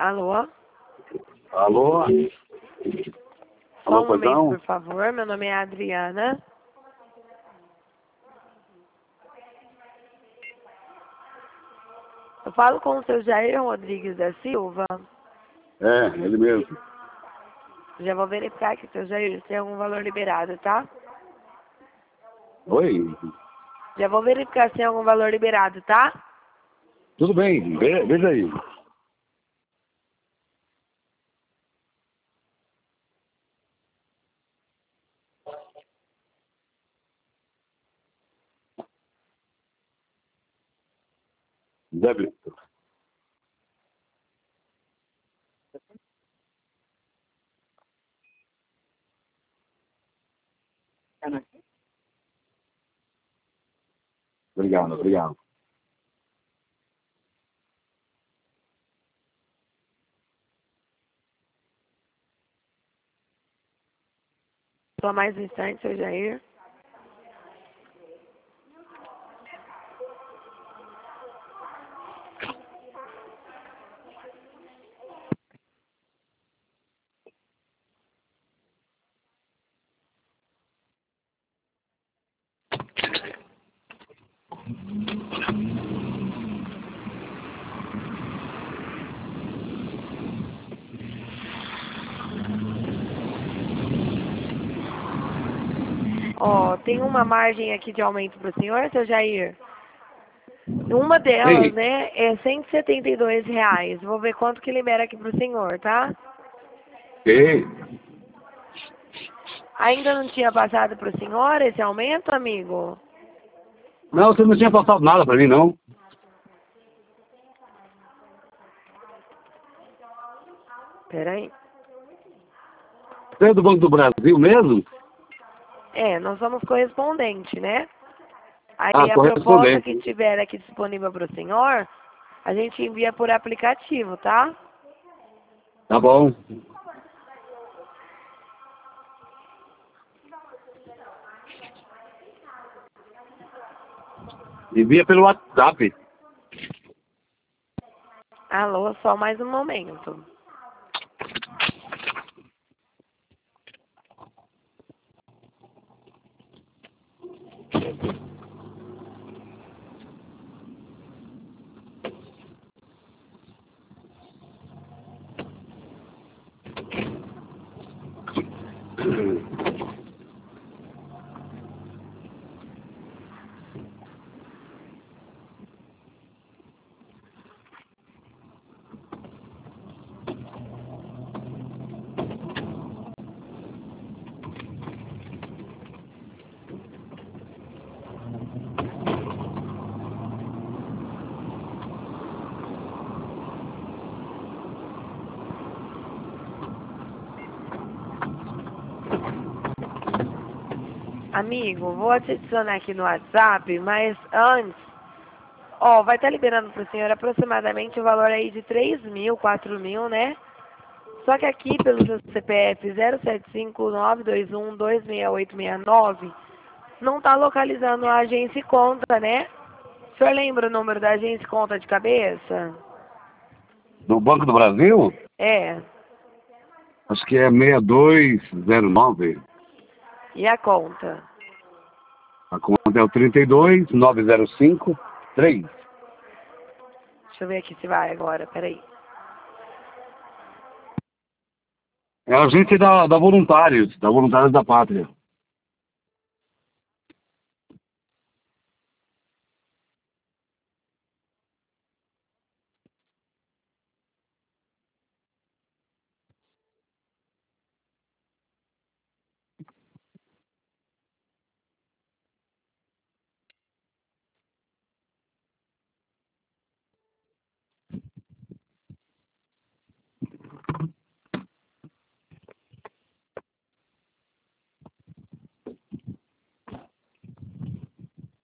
Alô? Alô? Só Alô, um momento, perdão? por favor. Meu nome é Adriana. Eu falo com o seu Jair Rodrigues da Silva. É, ele mesmo. Já vou verificar aqui, seu Jair, se tem algum valor liberado, tá? Oi? Já vou verificar se tem algum valor liberado, tá? Tudo bem, veja aí. Débito. Obrigado, obrigado. Só mais um instante, seu Jair. Ó, tem uma margem aqui de aumento para o senhor, seu Jair? Uma delas, Ei, né, é R$ 172. Vou ver quanto que libera aqui pro senhor, tá? ei. Ainda não tinha passado pro senhor esse aumento, amigo? Não, você não tinha passado nada pra mim, não. Peraí. Você é do Banco do Brasil mesmo? É, nós somos correspondente, né? Ah, Aí a proposta que correspondente. tiver aqui disponível pro senhor, a gente envia por aplicativo, tá? Tá bom. Envia pelo WhatsApp. Alô, só mais um momento. Amigo, vou te adicionar aqui no WhatsApp, mas antes, ó, vai estar liberando pro senhor aproximadamente o valor aí de 3.000, 4.000, né? Só que aqui pelo seu CPF 075921266869 não tá localizando a agência e conta, né? O senhor lembra o número da agência e conta de cabeça? Do Banco do Brasil? É. Acho que é 6209. E a conta? A conta é o 32905-3. Deixa eu ver aqui se vai agora, peraí. É a agência da Voluntários da Pátria.